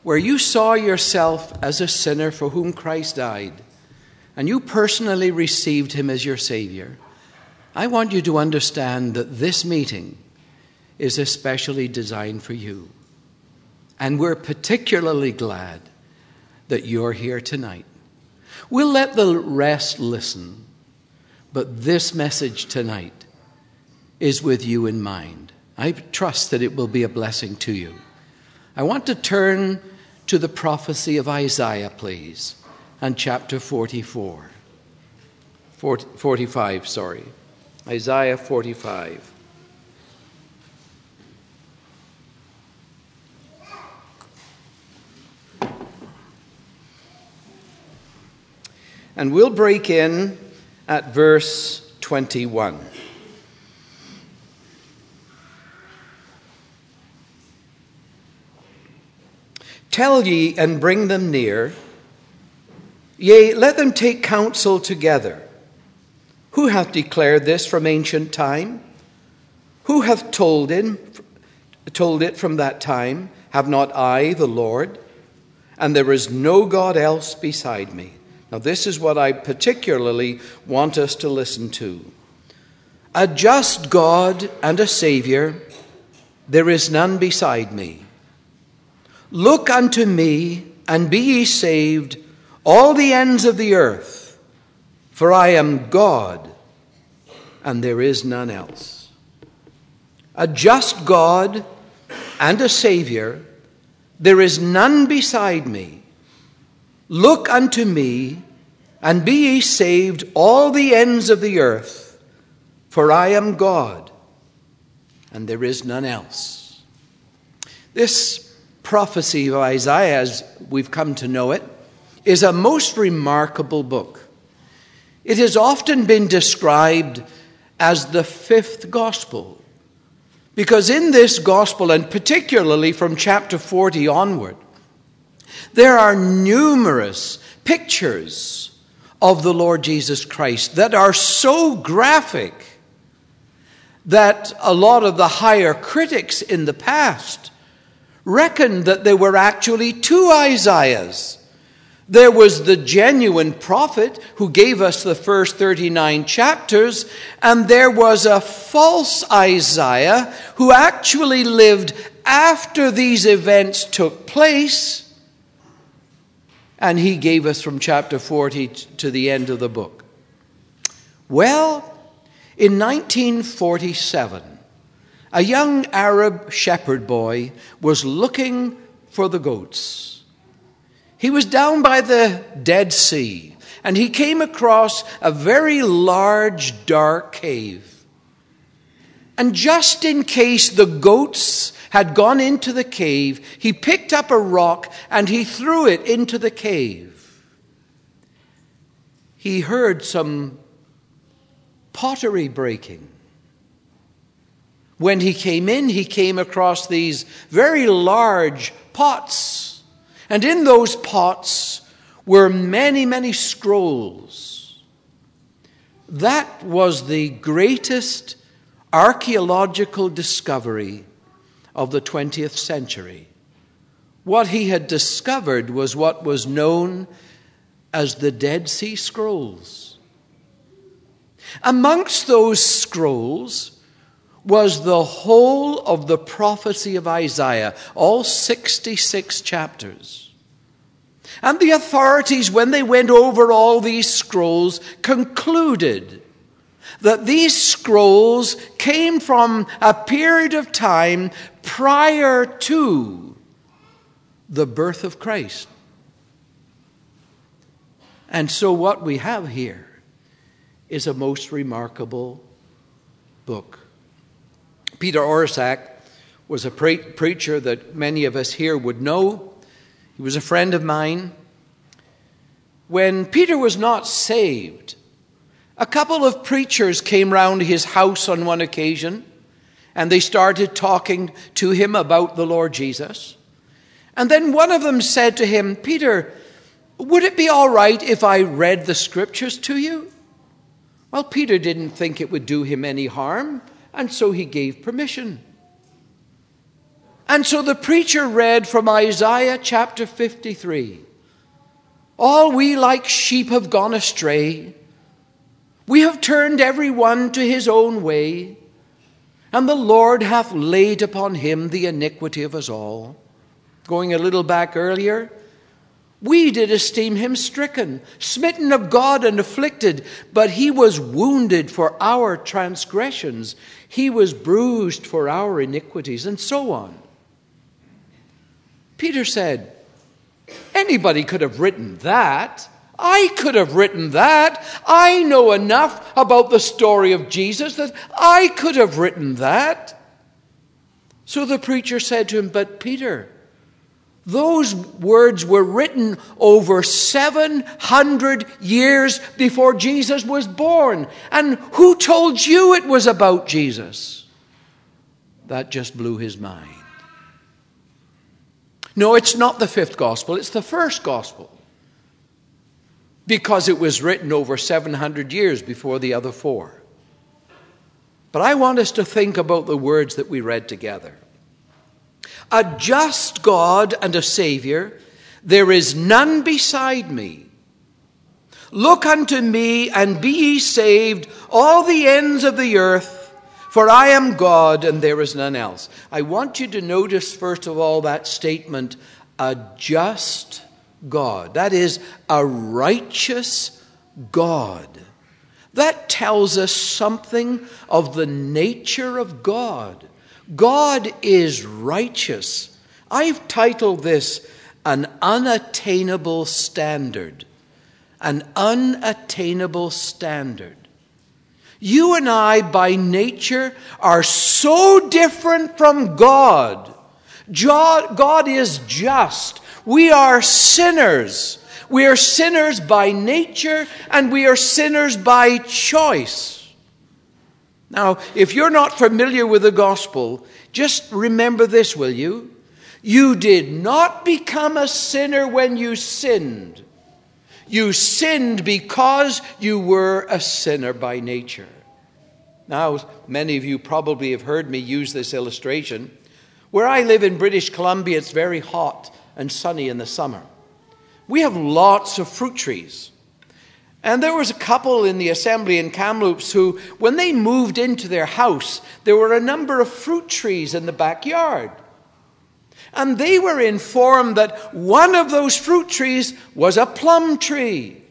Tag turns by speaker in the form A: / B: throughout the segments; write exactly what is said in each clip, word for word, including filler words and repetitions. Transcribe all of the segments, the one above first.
A: where you saw yourself as a sinner for whom Christ died, and you personally received him as your Savior, I want you to understand that this meeting is especially designed for you. And we're particularly glad that you're here tonight. We'll let the rest listen, but this message tonight is with you in mind. I trust that it will be a blessing to you. I want to turn to the prophecy of Isaiah, please, and chapter forty-four. forty, forty-five, sorry. Isaiah forty-five. And we'll break in at verse twenty-one. Tell ye and bring them near, yea, let them take counsel together. Who hath declared this from ancient time? Who hath told it, told it from that time? Have not I, the Lord? And there is no God else beside me. Now this is what I particularly want us to listen to. A just God and a Savior, there is none beside me. Look unto me, and be ye saved, all the ends of the earth, for I am God, and there is none else. A just God and a Savior, there is none beside me. Look unto me, and be ye saved, all the ends of the earth, for I am God, and there is none else. This prophecy of Isaiah, as we've come to know it, is a most remarkable book. It has often been described as the fifth gospel, because in this gospel, and particularly from chapter forty onward, there are numerous pictures of the Lord Jesus Christ that are so graphic that a lot of the higher critics in the past reckoned that there were actually two Isaiahs. There was the genuine prophet who gave us the first thirty-nine chapters, and there was a false Isaiah who actually lived after these events took place, and he gave us from chapter forty to the end of the book. Well, in nineteen forty-seven, a young Arab shepherd boy was looking for the goats. He was down by the Dead Sea, and he came across a very large, dark cave. And just in case the goats had gone into the cave, he picked up a rock and he threw it into the cave. He heard some pottery breaking. When he came in, he came across these very large pots. And in those pots were many, many scrolls. That was the greatest archaeological discovery of the twentieth century. What he had discovered was what was known as the Dead Sea Scrolls. Amongst those scrolls was the whole of the prophecy of Isaiah, all sixty-six chapters. And the authorities, when they went over all these scrolls, concluded that these scrolls came from a period of time prior to the birth of Christ. And so what we have here is a most remarkable book. Peter Orszag was a pre- preacher that many of us here would know. He was a friend of mine. When Peter was not saved, a couple of preachers came round his house on one occasion, and they started talking to him about the Lord Jesus. And then one of them said to him, "Peter, would it be all right if I read the scriptures to you?" Well, Peter didn't think it would do him any harm, and so he gave permission. And so the preacher read from Isaiah chapter fifty-three. All we like sheep have gone astray. We have turned every one to his own way. And the Lord hath laid upon him the iniquity of us all. Going a little back earlier, we did esteem him stricken, smitten of God and afflicted, but he was wounded for our transgressions. He was bruised for our iniquities, and so on. Peter said, anybody could have written that. I could have written that. I know enough about the story of Jesus that I could have written that. So the preacher said to him, but Peter, those words were written over seven hundred years before Jesus was born. And who told you it was about Jesus? That just blew his mind. No, it's not the fifth gospel, it's the first gospel. Because it was written over seven hundred years before the other four. But I want us to think about the words that we read together. A just God and a Savior, there is none beside me. Look unto me and be ye saved, all the ends of the earth, for I am God and there is none else. I want you to notice, first of all, that statement, a just God. That is, a righteous God. That tells us something of the nature of God. God is righteous. I've titled this an unattainable standard. An unattainable standard. You and I, by nature, are so different from God. God is just. We are sinners. We are sinners by nature, and we are sinners by choice. Now, if you're not familiar with the gospel, just remember this, will you? You did not become a sinner when you sinned. You sinned because you were a sinner by nature. Now, many of you probably have heard me use this illustration. Where I live in British Columbia, it's very hot and sunny in the summer. We have lots of fruit trees. And there was a couple in the assembly in Kamloops who, when they moved into their house, there were a number of fruit trees in the backyard. And they were informed that one of those fruit trees was a plum tree.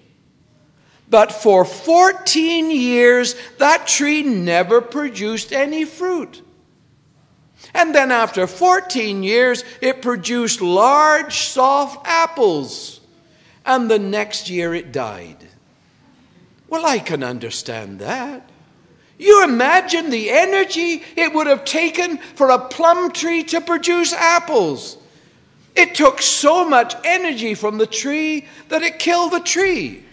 A: But for fourteen years, that tree never produced any fruit. And then after fourteen years, it produced large, soft apples. And the next year it died. Well, I can understand that. You imagine the energy it would have taken for a plum tree to produce apples. It took so much energy from the tree that it killed the tree.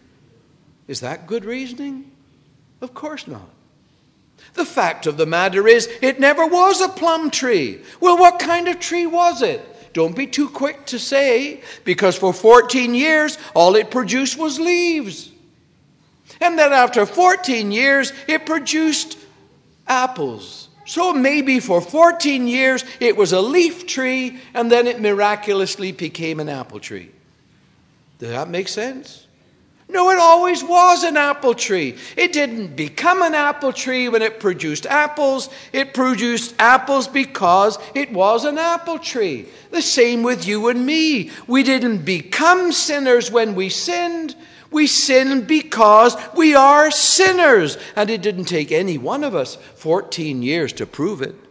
A: Is that good reasoning? Of course not. The fact of the matter is, it never was a plum tree. Well, what kind of tree was it? Don't be too quick to say, because for fourteen years, all it produced was leaves. And then after fourteen years, it produced apples. So maybe for fourteen years, it was a leaf tree, and then it miraculously became an apple tree. Does that make sense? No, it always was an apple tree. It didn't become an apple tree when it produced apples. It produced apples because it was an apple tree. The same with you and me. We didn't become sinners when we sinned. We sinned because we are sinners. And it didn't take any one of us fourteen years to prove it.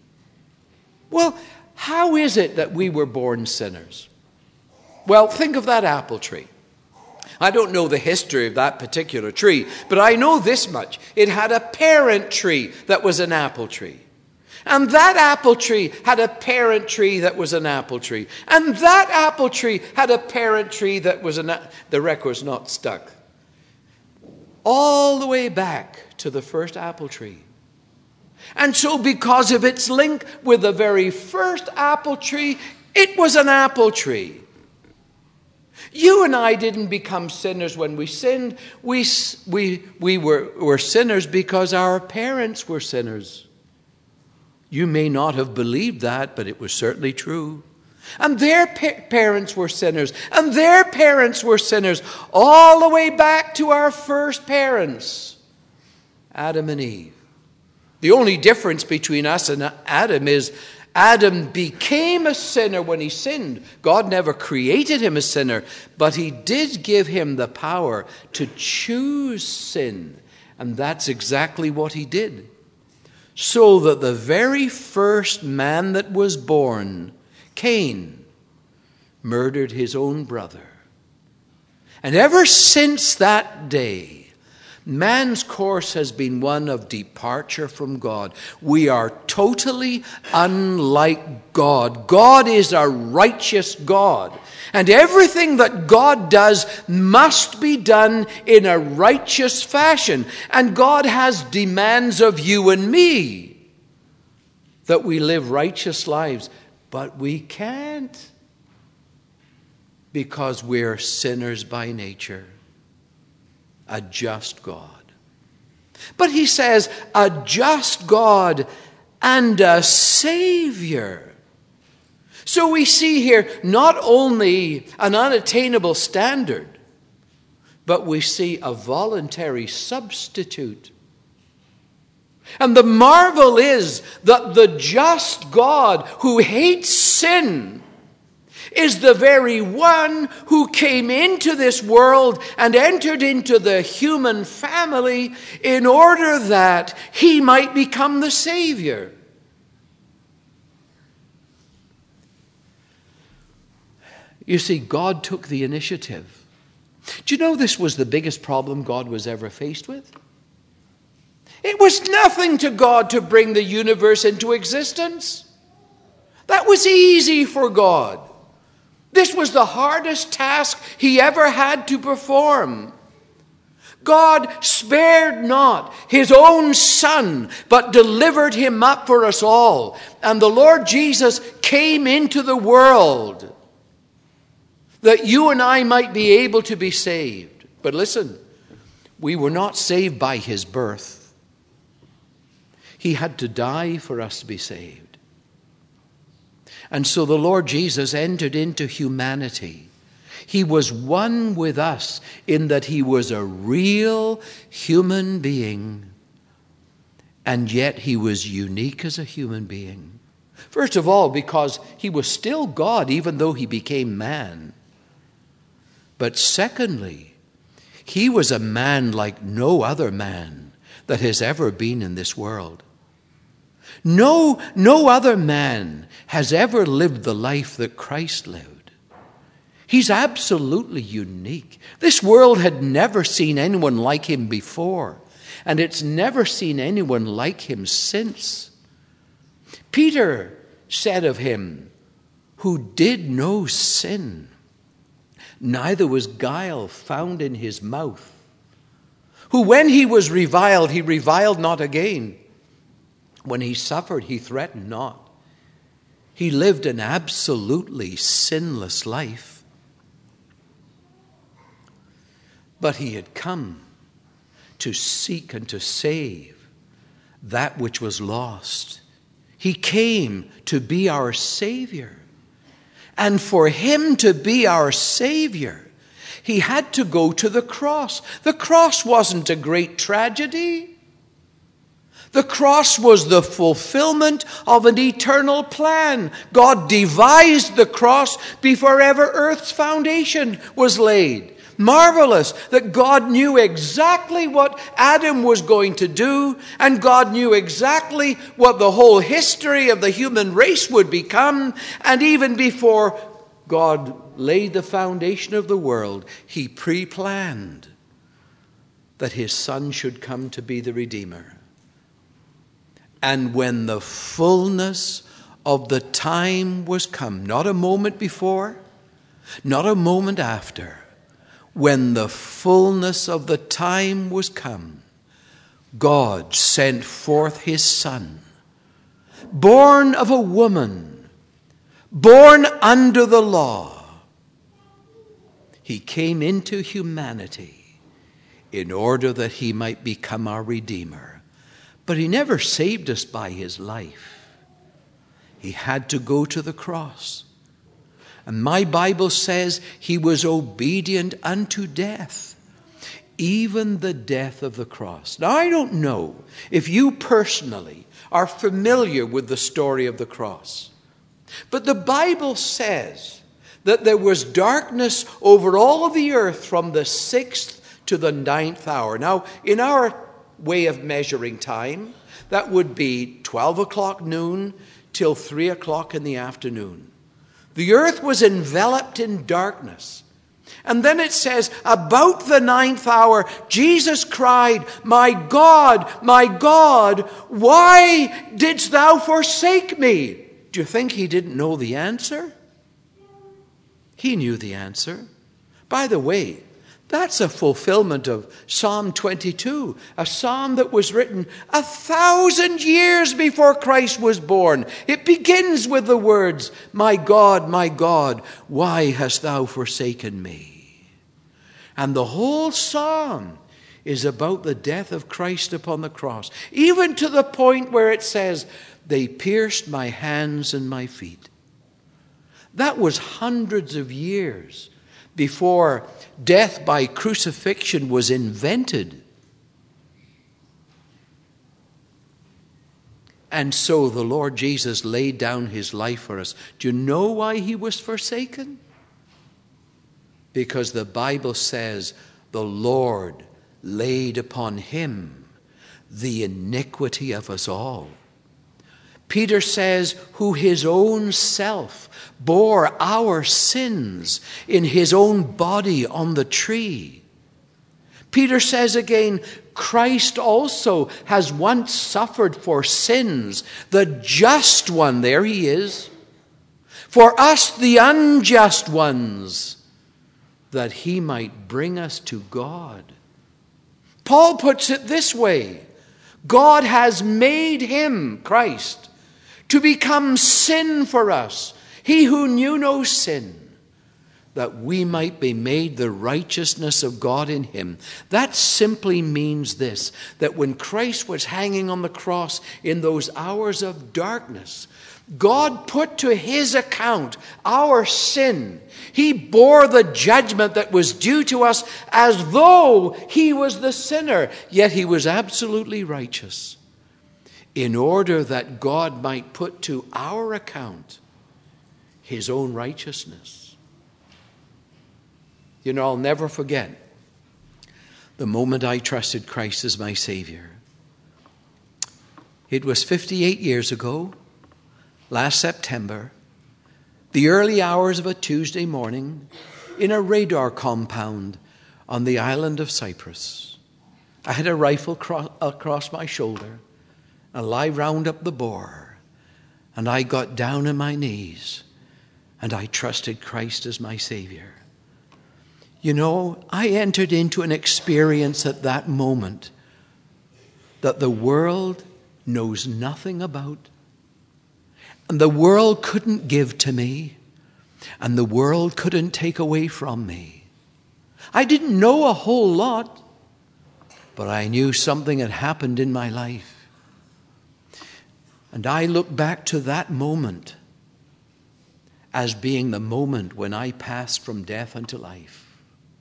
A: Well, how is it that we were born sinners? Well, think of that apple tree. I don't know the history of that particular tree, but I know this much. It had a parent tree that was an apple tree. And that apple tree had a parent tree that was an apple tree. And that apple tree had a parent tree that was an... A- the record's not stuck. All the way back to the first apple tree. And so because of its link with the very first apple tree, it was an apple tree. You and I didn't become sinners when we sinned. We, we, we were, were sinners because our parents were sinners. You may not have believed that, but it was certainly true. And their pa- parents were sinners, and their parents were sinners, all the way back to our first parents, Adam and Eve. The only difference between us and Adam is Adam became a sinner when he sinned. God never created him a sinner, but he did give him the power to choose sin. And that's exactly what he did. So that the very first man that was born, Cain, murdered his own brother. And ever since that day, man's course has been one of departure from God. We are totally unlike God. God is a righteous God. And everything that God does must be done in a righteous fashion. And God has demands of you and me that we live righteous lives. But we can't, because we're sinners by nature. A just God. But he says, a just God and a Savior. So we see here not only an unattainable standard, but we see a voluntary substitute. And the marvel is that the just God who hates sin is the very one who came into this world and entered into the human family in order that he might become the Savior. You see, God took the initiative. Do you know this was the biggest problem God was ever faced with? It was nothing to God to bring the universe into existence. That was easy for God. This was the hardest task he ever had to perform. God spared not his own Son, but delivered him up for us all. And the Lord Jesus came into the world that you and I might be able to be saved. But listen, we were not saved by his birth. He had to die for us to be saved. And so the Lord Jesus entered into humanity. He was one with us in that he was a real human being, and yet he was unique as a human being. First of all, because he was still God even though he became man. But secondly, he was a man like no other man that has ever been in this world. No, no other man has ever lived the life that Christ lived. He's absolutely unique. This world had never seen anyone like him before, and it's never seen anyone like him since. Peter said of him, who did no sin, neither was guile found in his mouth, who when he was reviled, he reviled not again. When he suffered, he threatened not. He lived an absolutely sinless life. But he had come to seek and to save that which was lost. He came to be our Savior. And for him to be our Savior, he had to go to the cross. The cross wasn't a great tragedy. The cross was the fulfillment of an eternal plan. God devised the cross before ever earth's foundation was laid. Marvelous that God knew exactly what Adam was going to do, and God knew exactly what the whole history of the human race would become. And even before God laid the foundation of the world, he pre-planned that his Son should come to be the Redeemer. And when the fullness of the time was come, not a moment before, not a moment after, when the fullness of the time was come, God sent forth his Son, born of a woman, born under the law. He came into humanity in order that he might become our Redeemer. But he never saved us by his life. he had to go to the cross. And my Bible says he was obedient unto death, even the death of the cross. Now, I don't know if you personally are familiar with the story of the cross, but the Bible says that there was darkness over all the earth from the sixth to the ninth hour. Now, in our way of measuring time, that would be twelve o'clock noon till three o'clock in the afternoon. The earth was enveloped in darkness. And then it says, about the ninth hour, Jesus cried, "My God, my God, why didst thou forsake me?" Do you think he didn't know the answer? He knew the answer. By the way, that's a fulfillment of Psalm twenty-two, a psalm that was written a thousand years before Christ was born. It begins with the words, "My God, my God, why hast thou forsaken me?" And the whole psalm is about the death of Christ upon the cross, even to the point where it says, "They pierced my hands and my feet." That was hundreds of years before death by crucifixion was invented. And so the Lord Jesus laid down his life for us. Do you know why he was forsaken? Because the Bible says the Lord laid upon him the iniquity of us all. Peter says, who his own self bore our sins in his own body on the tree. Peter says again, Christ also has once suffered for sins, the just one, there he is, for us the unjust ones, that he might bring us to God. Paul puts it this way, God has made him, Christ, to become sin for us, he who knew no sin, that we might be made the righteousness of God in him. That simply means this, that when Christ was hanging on the cross in those hours of darkness, God put to his account our sin. He bore the judgment that was due to us as though he was the sinner, yet he was absolutely righteous, in order that God might put to our account his own righteousness. You know, I'll never forget the moment I trusted Christ as my Savior. It was fifty-eight years ago, last September, the early hours of a Tuesday morning, in a radar compound on the island of Cyprus. I had a rifle cro- across my shoulder, and I round up the bore, and I got down on my knees, and I trusted Christ as my Savior. You know, I entered into an experience at that moment that the world knows nothing about, and the world couldn't give to me, and the world couldn't take away from me. I didn't know a whole lot, but I knew something had happened in my life. And I look back to that moment as being the moment when I passed from death unto life.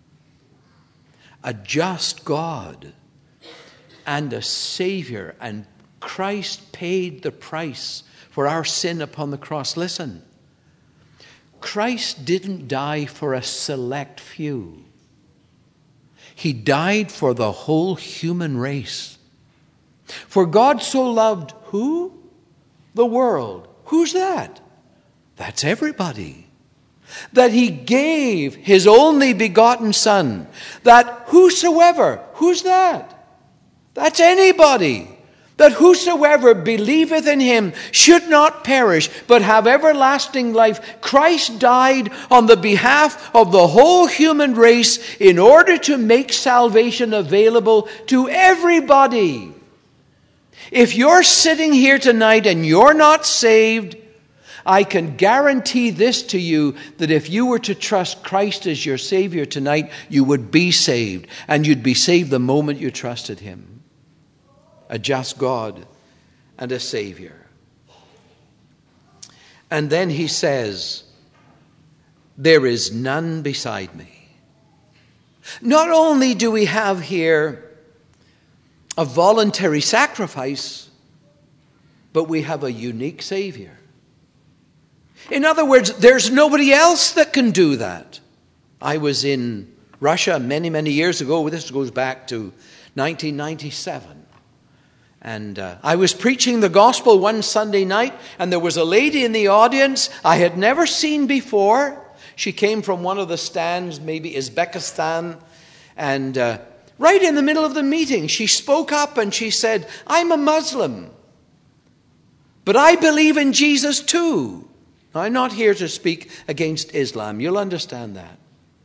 A: A just God and a Savior, and Christ paid the price for our sin upon the cross. Listen, Christ didn't die for a select few. He died for the whole human race. For God so loved who? The world. Who's that? That's everybody. That he gave his only begotten Son, that whosoever, who's that? That's anybody. That whosoever believeth in him should not perish, but have everlasting life. Christ died on the behalf of the whole human race in order to make salvation available to everybody. If you're sitting here tonight and you're not saved, I can guarantee this to you, that if you were to trust Christ as your Savior tonight, you would be saved. And you'd be saved the moment you trusted him. A just God and a Savior. And then he says, there is none beside me. Not only do we have here a voluntary sacrifice, but we have a unique Savior. In other words, there's nobody else that can do that. I was in Russia many, many years ago. This goes back to nineteen ninety-seven. And uh, I was preaching the gospel one Sunday night, and there was a lady in the audience I had never seen before. She came from one of the stands, maybe Uzbekistan, and uh, right in the middle of the meeting, she spoke up and she said, I'm a Muslim, but I believe in Jesus too. Now, I'm not here to speak against Islam. You'll understand that.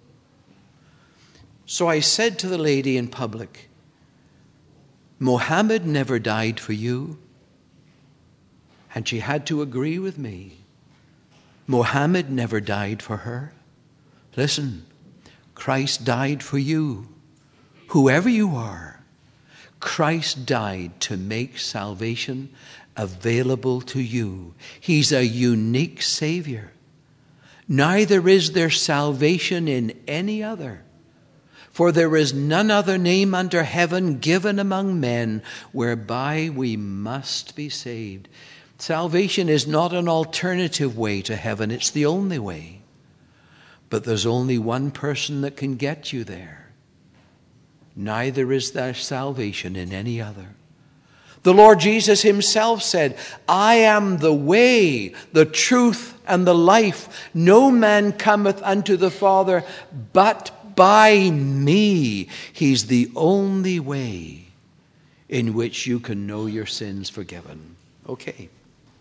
A: So I said to the lady in public, Muhammad never died for you. And she had to agree with me. Muhammad never died for her. Listen, Christ died for you. Whoever you are, Christ died to make salvation available to you. He's a unique Savior. Neither is there salvation in any other. For there is none other name under heaven given among men whereby we must be saved. Salvation is not an alternative way to heaven. It's the only way. But there's only one person that can get you there. Neither is there salvation in any other. The Lord Jesus himself said, I am the way, the truth, and the life. No man cometh unto the Father but by me. He's the only way in which you can know your sins forgiven. Okay.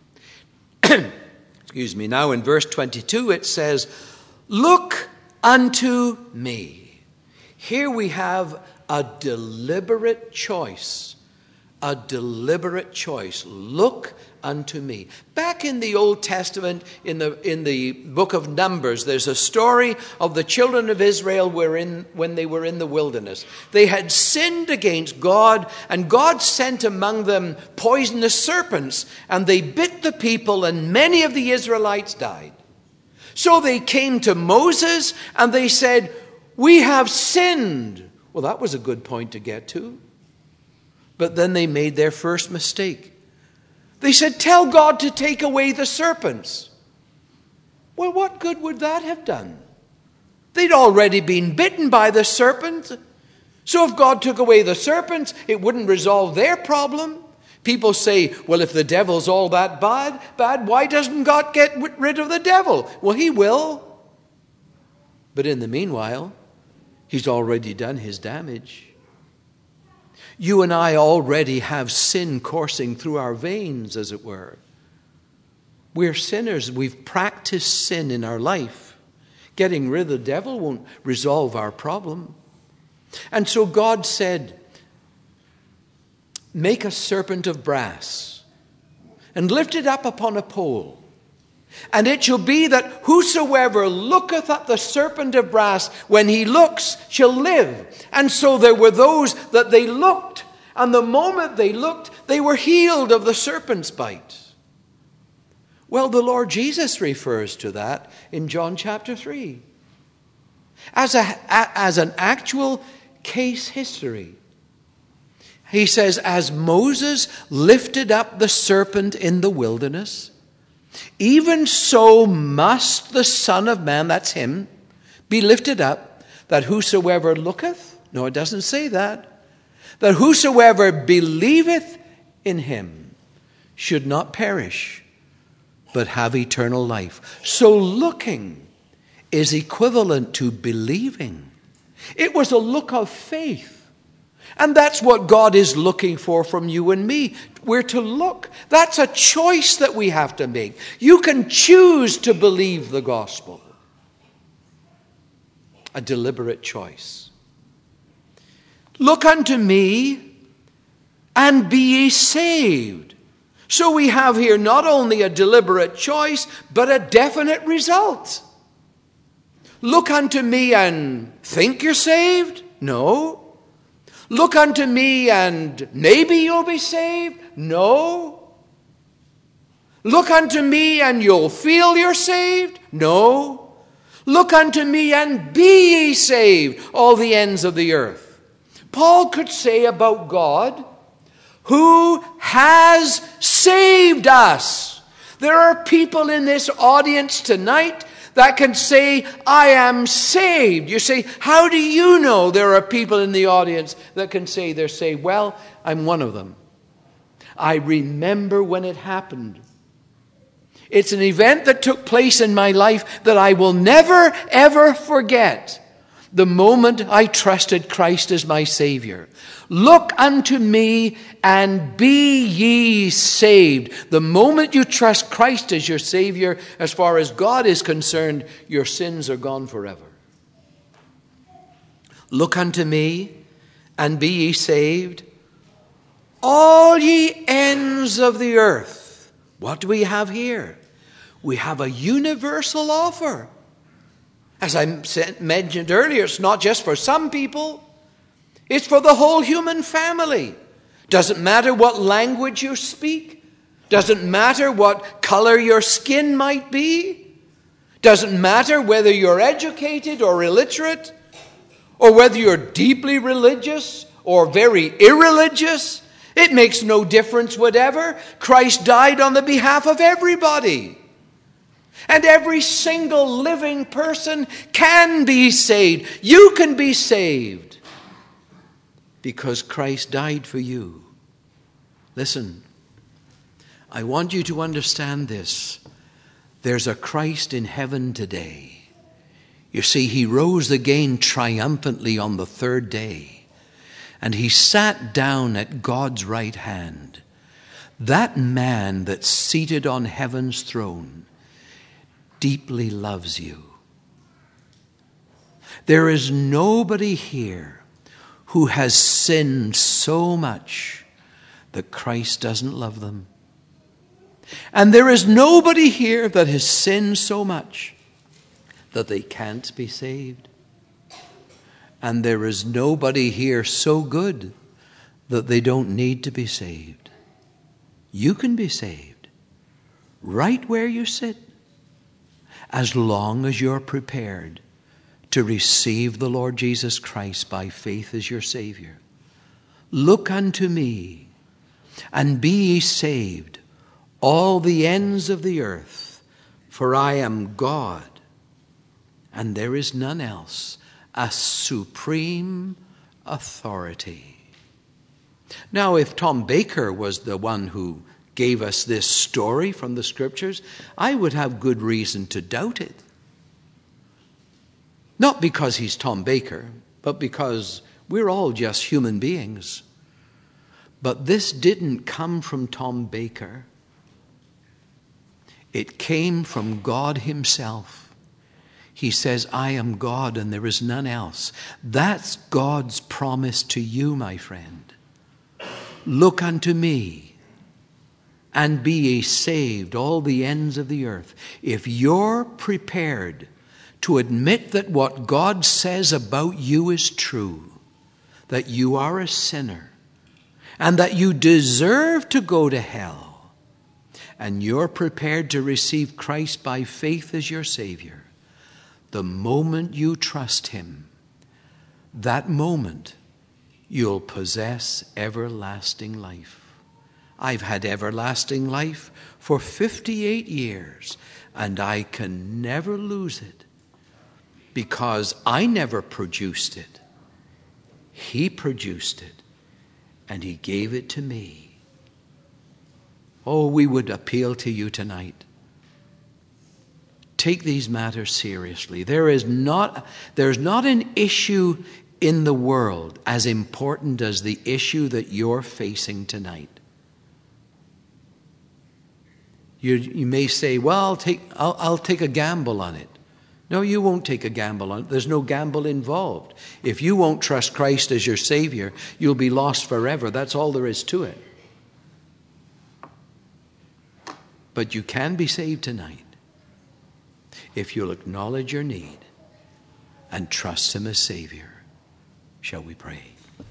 A: Excuse me. Now in verse twenty-two it says, look unto me. Here we have a deliberate choice. A deliberate choice. Look unto me. Back in the Old Testament, in the in the book of Numbers, there's a story of the children of Israel were in, when they were in the wilderness. They had sinned against God, and God sent among them poisonous serpents, and they bit the people, and many of the Israelites died. So they came to Moses, and they said, we have sinned. Well, that was a good point to get to. But then they made their first mistake. They said, tell God to take away the serpents. Well, what good would that have done? They'd already been bitten by the serpent. So if God took away the serpents, it wouldn't resolve their problem. People say, well, if the devil's all that bad, bad, why doesn't God get rid of the devil? Well, he will. But in the meanwhile, he's already done his damage. You and I already have sin coursing through our veins, as it were. We're sinners. We've practiced sin in our life. Getting rid of the devil won't resolve our problem. And so God said, make a serpent of brass and lift it up upon a pole. And it shall be that whosoever looketh at the serpent of brass, when he looks, shall live. And so there were those that they looked, and the moment they looked, they were healed of the serpent's bite. Well, the Lord Jesus refers to that in John chapter three as a, as an actual case history. He says, as Moses lifted up the serpent in the wilderness, even so must the Son of Man, that's him, be lifted up, that whosoever looketh, no, it doesn't say that, that whosoever believeth in him should not perish, but have eternal life. So looking is equivalent to believing. It was a look of faith. And that's what God is looking for from you and me. We're to look. That's a choice that we have to make. You can choose to believe the gospel. A deliberate choice. Look unto me and be ye saved. So we have here not only a deliberate choice, but a definite result. Look unto me and think you're saved? No. Look unto me and maybe you'll be saved? No. Look unto me and you'll feel you're saved? No. Look unto me and be ye saved, all the ends of the earth. Paul could say about God, who has saved us. There are people in this audience tonight that can say, I am saved. You say, how do you know there are people in the audience that can say they're saved? Well, I'm one of them. I remember when it happened. It's an event that took place in my life that I will never, ever forget. The moment I trusted Christ as my Savior. Look unto me and be ye saved. The moment you trust Christ as your Savior, as far as God is concerned, your sins are gone forever. Look unto me and be ye saved, all ye ends of the earth. What do we have here? We have a universal offer. As I mentioned earlier, it's not just for some people. It's for the whole human family. Doesn't matter what language you speak. Doesn't matter what color your skin might be. Doesn't matter whether you're educated or illiterate, or whether you're deeply religious or very irreligious. It makes no difference whatever. Christ died on the behalf of everybody. And every single living person can be saved. You can be saved because Christ died for you. Listen, I want you to understand this. There's a Christ in heaven today. You see, he rose again triumphantly on the third day. And he sat down at God's right hand. That man that's seated on heaven's throne deeply loves you. There is nobody here who has sinned so much that Christ doesn't love them. And there is nobody here that has sinned so much that they can't be saved. And there is nobody here so good that they don't need to be saved. You can be saved right where you sit, as long as you're prepared to receive the Lord Jesus Christ by faith as your Savior. Look unto me and be ye saved, all the ends of the earth, for I am God, and there is none else, a supreme authority. Now, if Tom Baker was the one who gave us this story from the Scriptures, I would have good reason to doubt it. Not because he's Tom Baker, but because we're all just human beings. But this didn't come from Tom Baker. It came from God himself. He says, I am God and there is none else. That's God's promise to you, my friend. Look unto me and be ye saved, all the ends of the earth. If you're prepared to admit that what God says about you is true, that you are a sinner, and that you deserve to go to hell, and you're prepared to receive Christ by faith as your Savior, the moment you trust him, that moment you'll possess everlasting life. I've had everlasting life for fifty-eight years, and I can never lose it because I never produced it. He produced it, and he gave it to me. Oh, we would appeal to you tonight. Take these matters seriously. There is not, there's not an issue in the world as important as the issue that you're facing tonight. You, you may say, well, I'll take, I'll, I'll take a gamble on it. No, you won't take a gamble on it. There's no gamble involved. If you won't trust Christ as your Savior, you'll be lost forever. That's all there is to it. But you can be saved tonight if you'll acknowledge your need and trust him as Savior. Shall we pray?